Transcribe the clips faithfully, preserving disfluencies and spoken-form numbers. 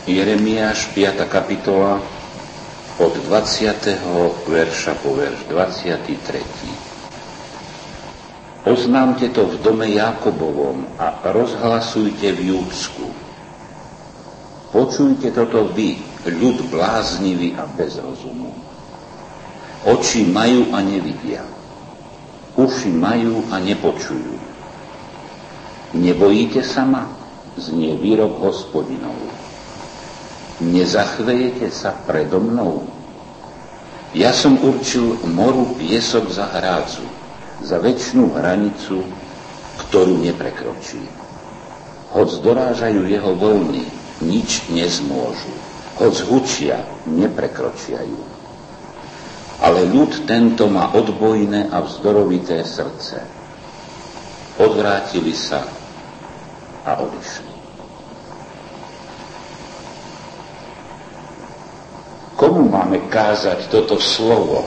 Jeremiáš, piata kapitola, od dvadsiateho verša po verš dvadsiaty tretí. Oznámte to v dome Jákobovom a rozhlasujte v Júdsku. Počujte toto vy, ľud bláznivý a bez rozumu. Oči majú a nevidia, uši majú a nepočujú. Nebojíte sa ma? Znie výrok Hospodinov. Nezachvejete sa predo mnou? Ja som určil moru piesok za hrádzu, za večnú hranicu, ktorú neprekročí. Hoď dorážajú jeho vlny, nič nezmôžu. Hoď hučia, neprekročia ju. Ale ľud tento má odbojné a vzdorovité srdce. Odvrátili sa a odišli. Komu máme kázať toto slovo,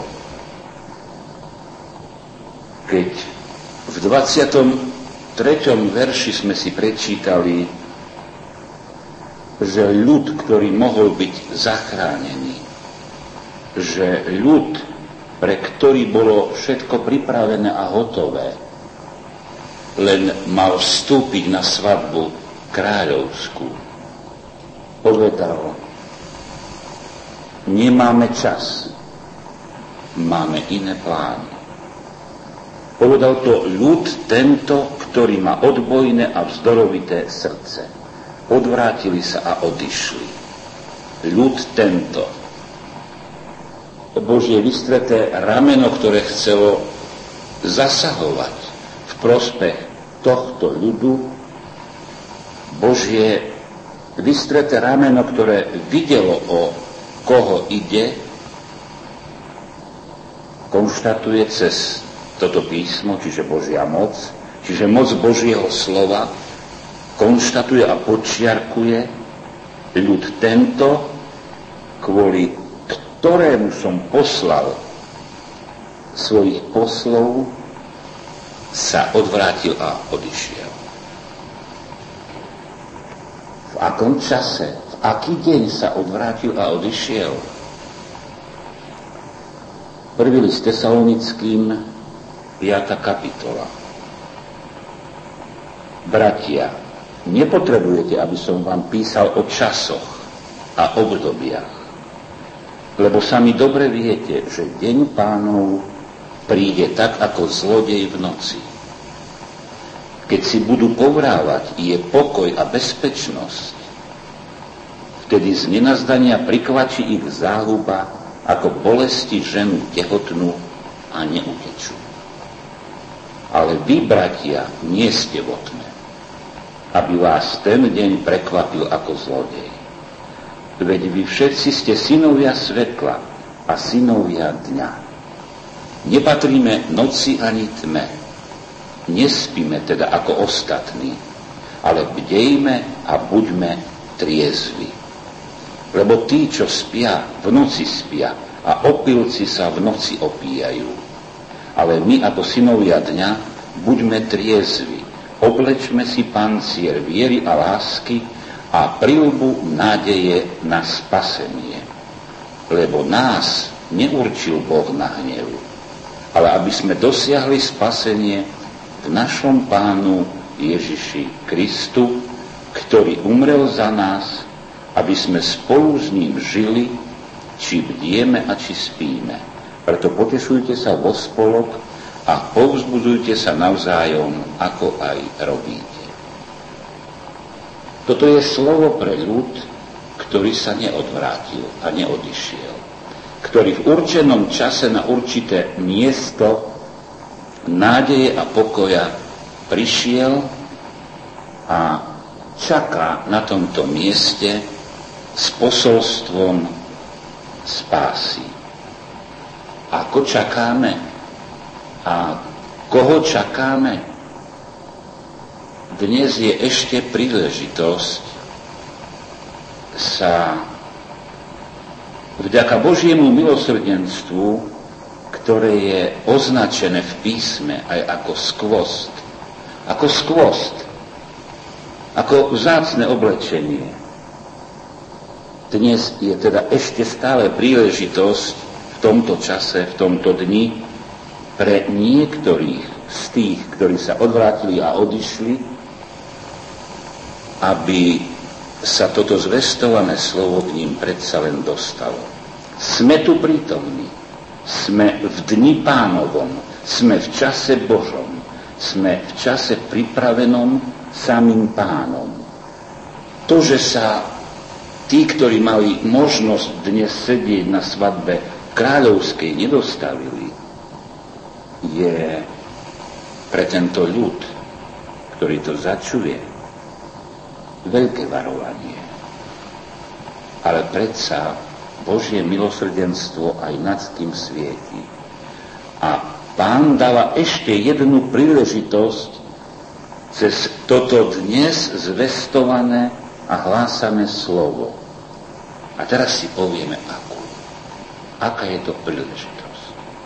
keď v dvadsiatom treťom verši sme si prečítali, že ľud, ktorý mohol byť zachránený, že ľud, pre ktorý bolo všetko pripravené a hotové, len mal vstúpiť na svadbu kráľovskú, povedal: nemáme čas, máme iné plány. Povedal to ľud tento, ktorý má odbojné a vzdorovité srdce. Odvrátili sa a odišli. Ľud tento. Božie vystreté rameno, ktoré chcelo zasahovať v prospech tohto ľudu, Božie vystreté rameno, ktoré videlo, o koho ide, konštatuje cez toto písmo, čiže Božia moc, čiže moc Božieho slova, konštatuje a podčiarkuje ľud tento, kvôli ktorému som poslal svojich poslov, sa odvrátil a odišiel. V akom čase, v aký deň sa odvrátil a odišiel? Prvý list Tesalonickým, piata kapitola. Bratia, nepotrebujete, aby som vám písal o časoch a obdobiach, lebo sami dobre viete, že deň Pánov príde tak, ako zlodej v noci. Keď si budú povrávať, je pokoj a bezpečnosť, vtedy z nenazdania prikvačí ich záhuba, ako bolesti ženu tehotnú a neutečú. Ale vy, bratia, nie ste vo tme, aby vás ten deň prekvapil ako zlodej. Veď vy všetci ste synovia svetla a synovia dňa. Nepatríme noci ani tme. Nespíme teda ako ostatní, ale bdejme a buďme triezvi. Lebo tí, čo spia, v noci spia a opilci sa v noci opíjajú. Ale my ako synovia dňa buďme triezvi. Oblečme si pancier viery a lásky a prilbu nádeje na spasenie. Lebo nás neurčil Boh na hnev, ale aby sme dosiahli spasenie v našom Pánu Ježiši Kristu, ktorý umrel za nás, aby sme spolu s ním žili, či bdieme a či spíme. Preto potešujte sa vo spolok a povzbudzujte sa navzájom, ako aj robíte. Toto je slovo pre ľud, ktorý sa neodvrátil a neodišiel, ktorý v určenom čase na určité miesto nádeje a pokoja prišiel a čaká na tomto mieste s posolstvom spásy. Ako čakáme? A koho čakáme? Dnes je ešte príležitosť sa vďaka Božiemu milosrdenstvu, ktoré je označené v písme aj ako skvost, ako skvost, ako vzácne oblečenie, Dnes je teda ešte stále príležitosť v tomto čase, v tomto dni pre niektorých z tých, ktorí sa odvrátili a odišli, aby sa toto zvestované slovo k ním predsa len dostalo. Sme tu prítomní, sme v dni Pánovom, sme v čase Božom, sme v čase pripravenom samým Pánom. To, že sa tí, ktorí mali možnosť dnes sedieť na svadbe kráľovskej, nedostavili, je pre tento ľud, ktorý to začuje, veľké varovanie. Ale predsa Božie milosrdenstvo aj nad tým svieti. A Pán dáva ešte jednu príležitosť cez toto dnes zvestované a hlásané slovo. A teraz si povieme, akú. Aká je to príležitosť.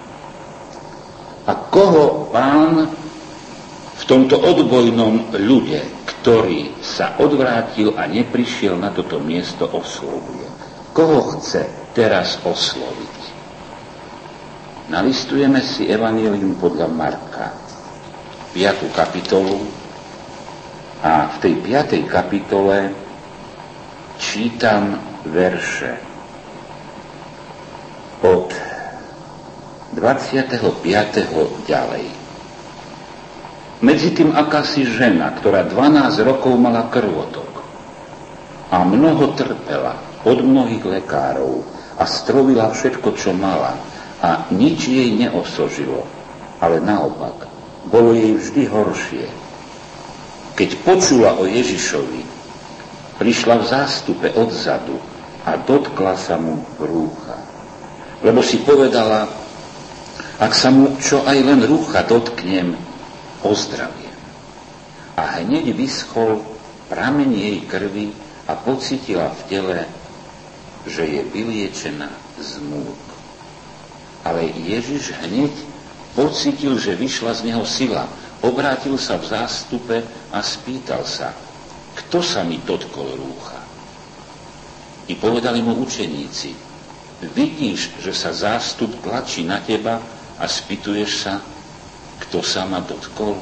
A koho Pán v tomto odbojnom ľude, ktorý sa odvrátil a neprišiel na toto miesto, oslovuje? Koho chce teraz osloviť? Nalistujeme si Evanjelium podľa Marka, piatu kapitolu, a v tej piatej kapitole čítam verše od dvadsiateho piateho ďalej. Medzi tým akási žena, ktorá dvanásť rokov mala krvotok a mnoho trpela od mnohých lekárov a strovila všetko, čo mala, a nič jej neosožilo, ale naopak, bolo jej vždy horšie. Keď počula o Ježišovi, prišla v zástupe odzadu a dotkla sa mu rúcha. Lebo si povedala, ak sa mu čo aj len rúcha dotknem, ozdraviem. A hneď vyschol prameň jej krvi a pocítila v tele, že je vyliečená z múk. Ale Ježiš hneď pocítil, že vyšla z neho sila. Obrátil sa v zástupe a spýtal sa, kto sa mi dotkol rúcha? I povedali mu učeníci, vidíš, že sa zástup tlačí na teba a spýtuješ sa, kto sa ma dotkol?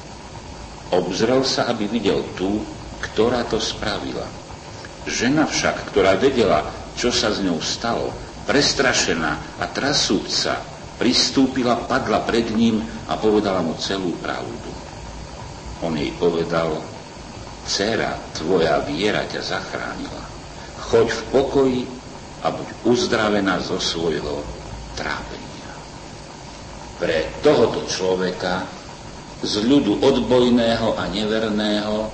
Obzrel sa, aby videl tú, ktorá to spravila. Žena však, ktorá vedela, čo sa s ňou stalo, prestrašená a trasúca, pristúpila, padla pred ním a povedala mu celú pravdu. On jej povedal, dcéra, tvoja viera ťa zachránila. Choď v pokoji a buď uzdravená zo svojho trápenia. Pre tohoto človeka z ľudu odbojného a neverného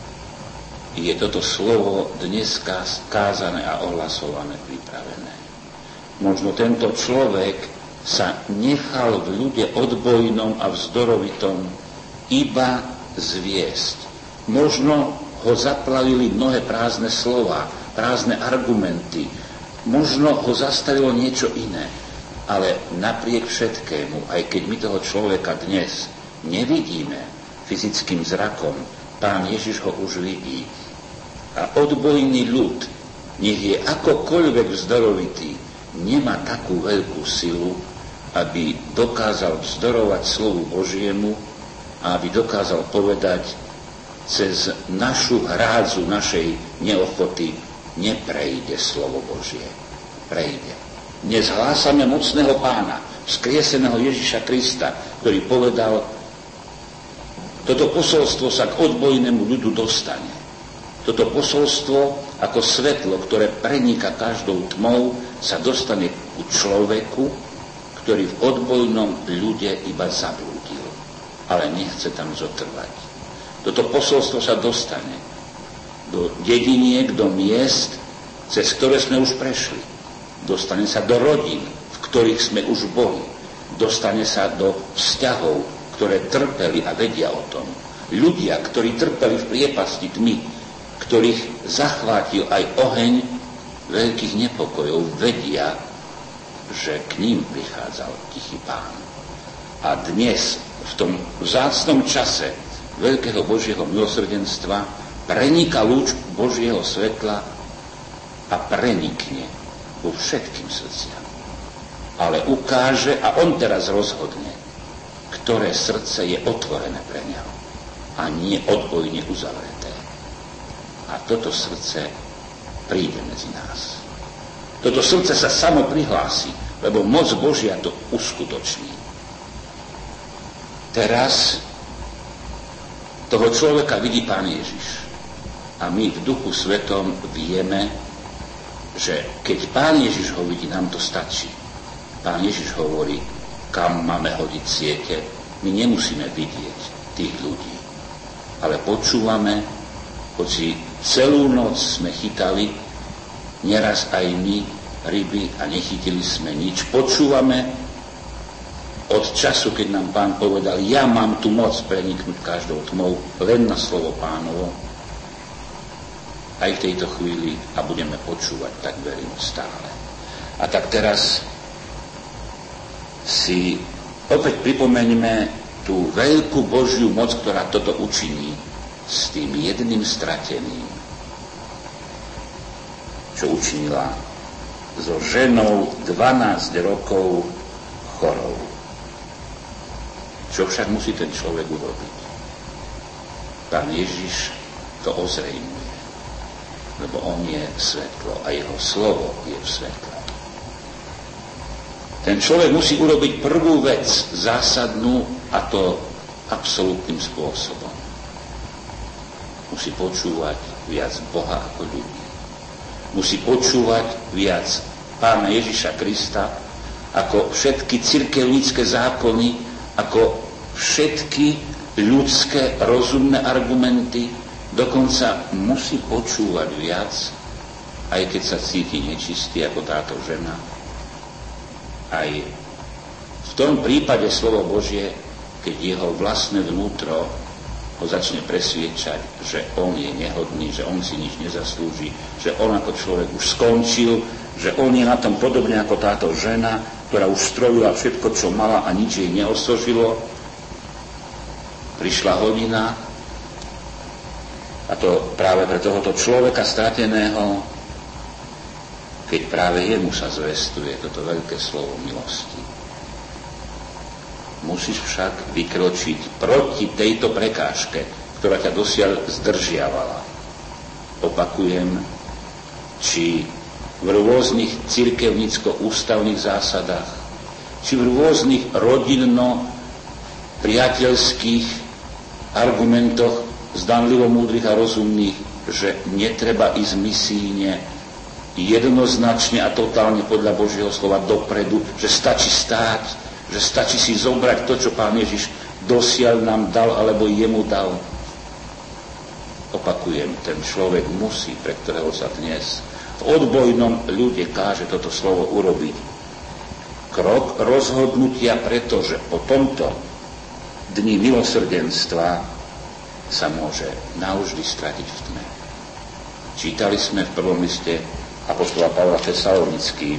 je toto slovo dneska kázané a ohlasované, pripravené. Možno tento človek sa nechal v ľude odbojnom a vzdorovitom iba zviesť. Možno ho zaplavili mnohé prázdne slova, prázdne argumenty. Možno ho zastavilo niečo iné. Ale napriek všetkému, aj keď my toho človeka dnes nevidíme fyzickým zrakom, Pán Ježiš ho už vidí. A odbojný ľud, nech je akokoľvek vzdorovitý, nemá takú veľkú silu, aby dokázal vzdorovať slovu Božiemu a aby dokázal povedať, cez našu hrádzu našej neochoty neprejde slovo Božie. Prejde. Dnes hlásame mocného Pána, vzkrieseného Ježiša Krista, ktorý povedal, toto posolstvo sa k odbojnému ľudu dostane. Toto posolstvo ako svetlo, ktoré prenika každou tmou, sa dostane ku človeku, ktorý v odbojnom ľude iba zablúdil, ale nechce tam zotrvať. Toto posolstvo sa dostane do dediniek, do miest, cez ktoré sme už prešli. Dostane sa do rodín, v ktorých sme už boli. Dostane sa do vzťahov, ktoré trpeli a vedia o tom. Ľudia, ktorí trpeli v priepasti tmy, ktorých zachvátil aj oheň veľkých nepokojov, vedia, že k ním prichádzal tichý Pán. A dnes, v tom vzácnom čase veľkého Božieho milosrdenstva, preniká lúč Božieho svetla a prenikne vo všetkým srdciam. Ale ukáže a on teraz rozhodne, ktoré srdce je otvorené pre neho a nie odbojne uzavreté. A toto srdce príde medzi nás. Toto srdce sa samo prihlási, lebo moc Božia to uskutoční. Teraz toho človeka vidí Pán Ježiš. A my v Duchu Svetom vieme, že keď Pán Ježiš ho vidí, nám to stačí. Pán Ježiš hovorí, kam máme hodiť siete. My nemusíme vidieť tých ľudí, ale počúvame, hoci celú noc sme chytali, neraz aj my ryby a nechytili sme nič. Počúvame od času, keď nám Pán povedal, ja mám tu moc preniknúť každou tmou, len na slovo Pánovo, aj v tejto chvíli a budeme počúvať, tak verím, stále. A tak teraz si opäť pripomeňme tú veľkú Božiu moc, ktorá toto učiní s tým jedným strateným, čo učinila so ženou dvanásť rokov chorou. Čo však musí ten človek urobiť? Pán Ježiš to ozrejmuje, lebo on je svetlo a jeho slovo je v svetle. Ten človek musí urobiť prvú vec, zásadnú, a to absolútnym spôsobom. Musí počúvať viac Boha ako ľudí. Musí počúvať viac Pána Ježiša Krista ako všetky cirkevnícke zákony, ako všetky ľudské rozumné argumenty. Dokonca musí počúvať viac, aj keď sa cíti nečistý ako táto žena. Aj v tom prípade slovo Božie, keď jeho vlastné vnútro ho začne presviečať, že on je nehodný, že on si nič nezaslúži, že on ako človek už skončil, že on je na tom podobne ako táto žena, ktorá už strojila všetko, čo mala a nič jej neosožilo. Prišla hodina a to práve pre tohoto človeka strateného, keď práve jemu sa zvestuje toto veľké slovo milosti. Musíš však vykročiť proti tejto prekážke, ktorá ťa dosiaľ zdržiavala. Opakujem, či v rôznych cirkevnícko-ústavných zásadách, či v rôznych rodinno-priateľských argumentoch zdanlivo múdrych a rozumných, že netreba ísť misíne jednoznačne a totálne podľa Božieho slova dopredu, že stačí stáť, že stačí si zobrať to, čo Pán Ježiš dosiaľ nám dal, alebo jemu dal. Opakujem, ten človek musí, pre ktorého sa dnes v odbojnom ľude káže toto slovo urobiť. Krok rozhodnutia, pretože po tomto dni milosrdenstva sa môže navždy stratiť v tme. Čítali sme v prvom liste apoštola Pavla Tesalonickým,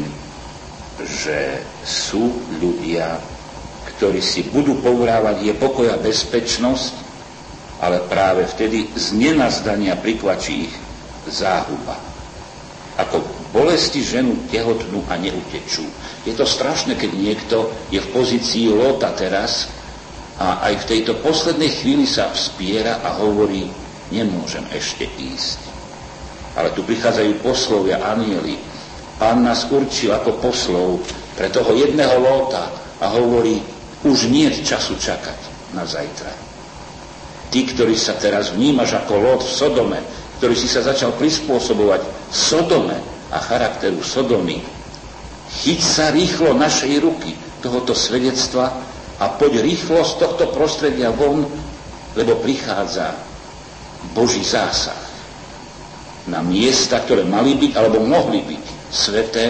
že sú ľudia, ktorí si budú povrávať je pokoj a bezpečnosť, ale práve vtedy z nenazdania prikvačí ich záhuba. Ako bolesti ženu tehotnú a neutečú. Je to strašné, keď niekto je v pozícii Lóta teraz a aj v tejto poslednej chvíli sa vspiera a hovorí, nemôžem ešte ísť. Ale tu prichádzajú poslovia, anjeli. Pán nás určil ako poslov pre toho jedného Lóta a hovorí, už nie je času čakať na zajtra. Tí, ktorí sa teraz vnímaš ako Lót v Sodome, ktorý si sa začal prispôsobovať Sodome a charakteru Sodomy, chyť sa rýchlo našej ruky tohoto svedectva a poď rýchlo z tohto prostredia von, lebo prichádza Boží zásah na miesta, ktoré mali byť alebo mohli byť sveté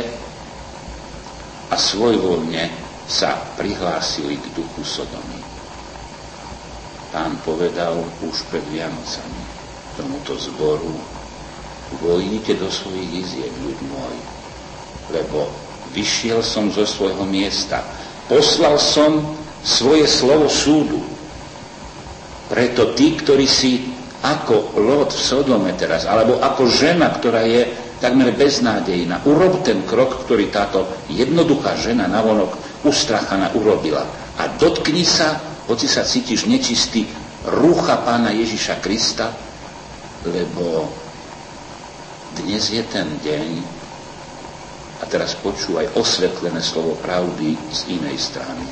a svojvoľne sa prihlásili k duchu Sodomy. Pán povedal už pred Vianocami tomuto zboru, vojdite do svojich izieb, ľud môj, lebo vyšiel som zo svojho miesta, poslal som svoje slovo súdu. Preto tí, ktorí si ako Lót v Sodome teraz, alebo ako žena, ktorá je takmer beznádejná. Urob ten krok, ktorý táto jednoduchá žena navonok ustrachaná urobila. A dotkni sa, hoci sa cítiš nečistý, rúcha Pána Ježiša Krista, lebo dnes je ten deň, a teraz počúvaj osvetlené slovo pravdy z inej strany.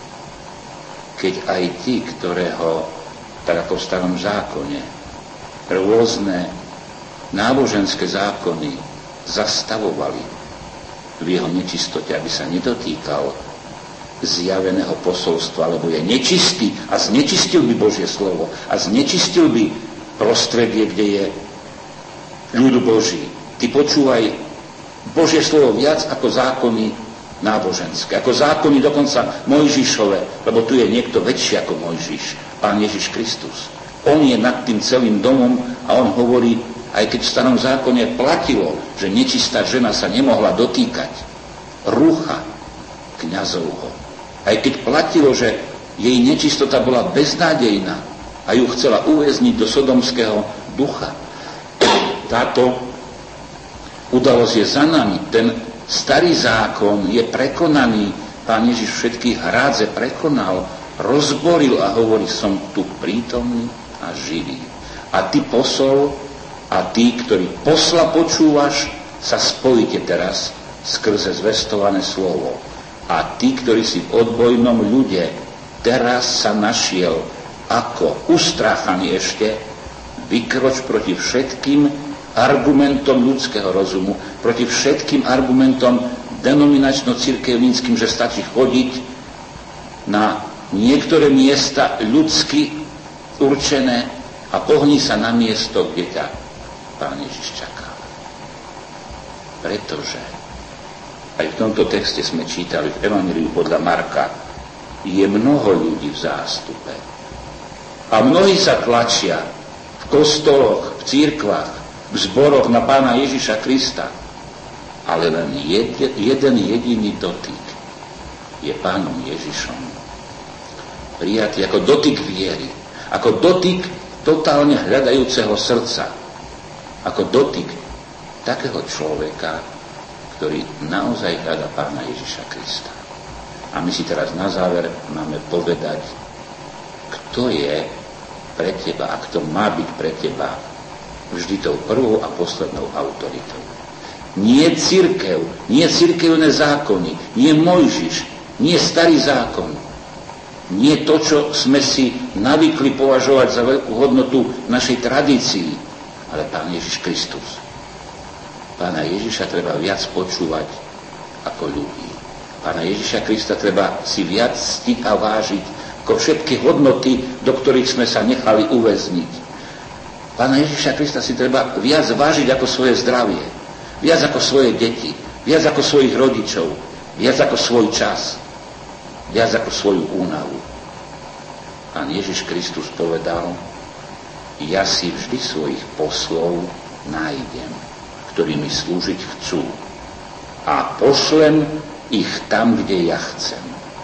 Keď aj tí, ktorého, tak ako v starom zákone, rôzne náboženské zákony zastavovali v jeho nečistote, aby sa nedotýkal zjaveného posolstva, lebo je nečistý a znečistil by Božie slovo a znečistil by prostredie, kde je ľud Boží. Ty počúvaj Božie slovo viac ako zákony náboženské, ako zákony dokonca Mojžišové, lebo tu je niekto väčší ako Mojžiš, Pán Ježiš Kristus. On je nad tým celým domom a on hovorí, aj keď v starom zákone platilo, že nečistá žena sa nemohla dotýkať rúcha kňazovho. Aj keď platilo, že jej nečistota bola beznádejná a ju chcela uväzniť do sodomského ducha. Táto udalosť je za nami. Ten starý zákon je prekonaný. Pán Ježiš všetkých hrádze prekonal, rozboril a hovorí, som tu prítomný a živý. A ty posol a tí, ktorí posla počúvaš, sa spojíte teraz skrze zvestované slovo. A tí, ktorí si v odbojnom ľude, teraz sa našiel ako ustrachaný ešte, vykroč proti všetkým argumentom ľudského rozumu, proti všetkým argumentom denominačno-cirkevníckým, že stačí chodiť na niektoré miesta ľudsky určené a pohni sa na miesto, kde ťa Pán Ježiš čaká. Pretože aj v tomto texte sme čítali v Evanjeliu podľa Marka, je mnoho ľudí v zástupe. A mnohí sa tlačia v kostoloch, v cirkvách, v zboroch na Pána Ježiša Krista. Ale len jeden, jeden jediný dotyk je Pánom Ježišom prijatý ako dotyk viery, ako dotyk totálne hľadajúceho srdca, ako dotyk takého človeka, ktorý naozaj hľadá Pána Ježiša Krista. A my si teraz na záver máme povedať, kto je pre teba a kto má byť pre teba vždy tou prvou a poslednou autoritou. Nie cirkev, nie cirkevné zákony, nie Mojžiš, nie starý zákon, nie to, čo sme si navykli považovať za veľkú hodnotu našej tradícii, ale Pán Ježiš Kristus. Pána Ježiša treba viac počúvať ako ľudí. Pána Ježiša Krista treba si viac ctiť a vážiť ako všetky hodnoty, do ktorých sme sa nechali uväzniť. Pána Ježiša Krista si treba viac vážiť ako svoje zdravie, viac ako svoje deti, viac ako svojich rodičov, viac ako svoj čas, viac ako svoju únavu. Pán Ježiš Kristus povedal, ja si vždy svojich poslov nájdem, ktorí mi slúžiť chcú. A pošlem ich tam, kde ja chcem.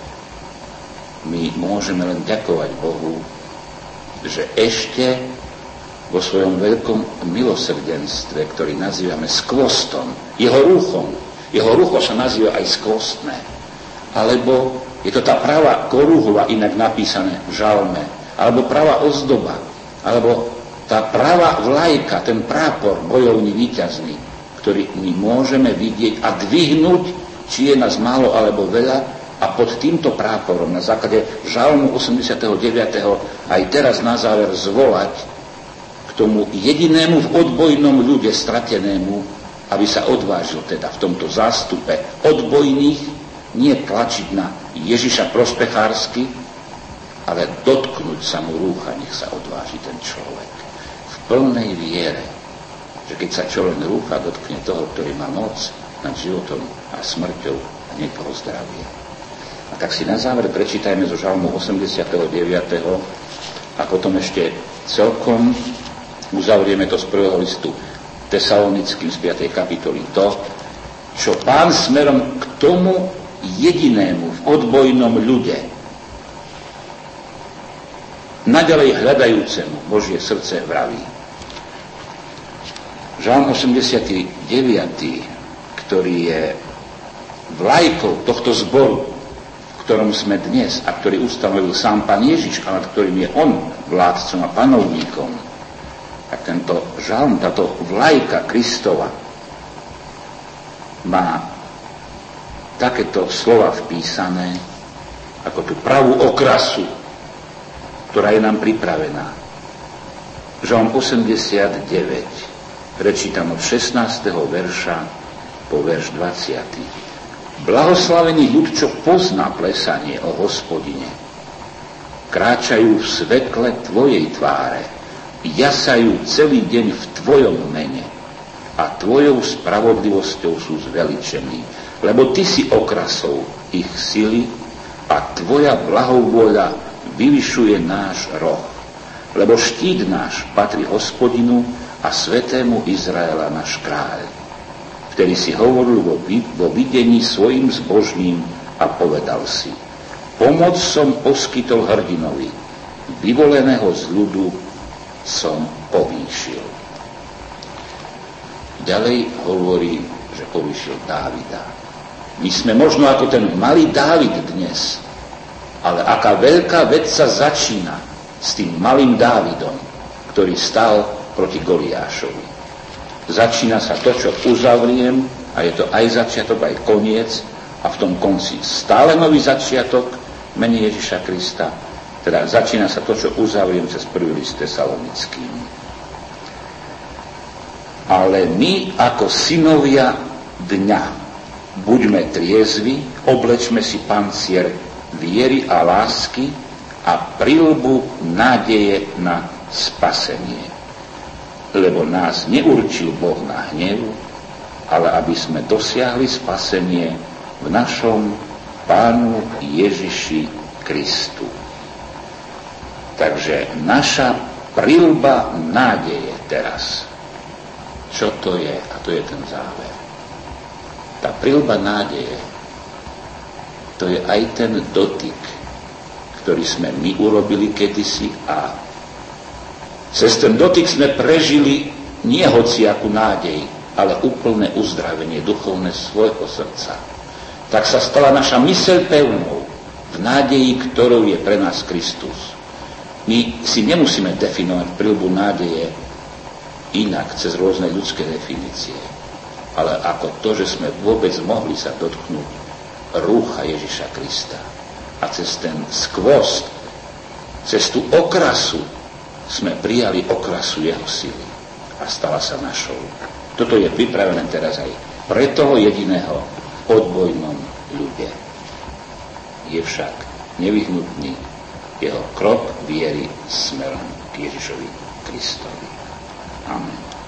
My môžeme len ďakovať Bohu, že ešte vo svojom veľkom milosrdenstve, ktorý nazývame skvostom, jeho ruchom, jeho rucho sa nazýva aj skvostné, alebo je to tá pravá korúhla, inak napísané v žalme, alebo pravá ozdoba, alebo tá pravá vlajka, ten prápor bojovný víťazný, ktorý my môžeme vidieť a dvihnúť, či je nás málo alebo veľa, a pod týmto práporom na základe žalmu osemdesiateho deviateho aj teraz na záver zvolať k tomu jedinému v odbojnom ľude stratenému, aby sa odvážil teda v tomto zástupe odbojných nie tlačiť na Ježiša prospechársky, ale dotknúť sa mu rúcha, nech sa odváži ten človek. V plnej viere, že keď sa čo len rúcha dotkne toho, ktorý má moc nad životom a smrťou, a nech ho zdravie. A tak si na záver prečítajme zo žalmu osemdesiateho deviateho a potom ešte celkom uzavrieme to z prvého listu Tesalonickým z piatej kapitoly. To, čo Pán smerom k tomu jedinému v odbojnom ľude, naďalej hľadajúcemu Božie srdce vraví. Žalm osemdesiaty deviaty, ktorý je vlajkou tohto zboru, v ktorom sme dnes a ktorý ustanovil sám Pán Ježiš, a nad ktorým je on vládcom a panovníkom, tak tento žalm, táto vlajka Kristova má takéto slova vpísané ako tú pravú okrasu, ktorá je nám pripravená. Žalm osemdesiatdeväť, prečítam od šestnásteho verša po verš dvadsiaty. Blahoslavený ľud, čo pozná plesanie o Hospodine. Kráčajú v svetle tvojej tváre, jasajú celý deň v tvojom mene a tvojou spravodlivosťou sú zveličení, lebo ty si okrasou ich sily a tvoja blahovôľa vyvyšuje náš roh. Lebo štít náš patrí Hospodinu a svätému Izraela náš kráľ, ktorý si hovoril vo, vo videní svojim zbožným a povedal si: pomoc som poskytol hrdinovi, vyvoleného z ľudu som povýšil. Ďalej hovorí, že povýšil Dávida. My sme možno ako ten malý Dávid dnes, ale aká veľká vec sa začína s tým malým Dávidom, ktorý stal proti Goliášovi. Začína sa to, čo uzavriem, a je to aj začiatok, aj koniec, a v tom konci stále nový začiatok mene Ježiša Krista. Teda začína sa to, čo uzavriem cez prvý list Tesalonickým. Ale my ako synovia dňa buďme triezvi, oblečme si pancier viery a lásky a prilbu nádeje na spasenie. Lebo nás neurčil Boh na hnev, ale aby sme dosiahli spasenie v našom Pánu Ježiši Kristu. Takže naša prilba nádeje teraz. Čo to je? A to je ten záver. Tá prilba nádeje, to je aj ten dotyk, ktorý sme my urobili kedysi, a cez ten dotyk sme prežili nie hociakú nádej, ale úplné uzdravenie duchovné svojho srdca. Tak sa stala naša myseľ pevnou v nádeji, ktorou je pre nás Kristus. My si nemusíme definovať prilbu nádeje inak, cez rôzne ľudské definície, ale ako to, že sme vôbec mohli sa dotknúť rúcha Ježiša Krista. A cez ten skvost, cez tú okrasu sme prijali okrasu jeho sily a stala sa našou. Toto je pripravené teraz aj pre toho jediného v podvojnom ľude. Je však nevyhnutný jeho krok viery smerom k Ježišovi Kristovi. Amen.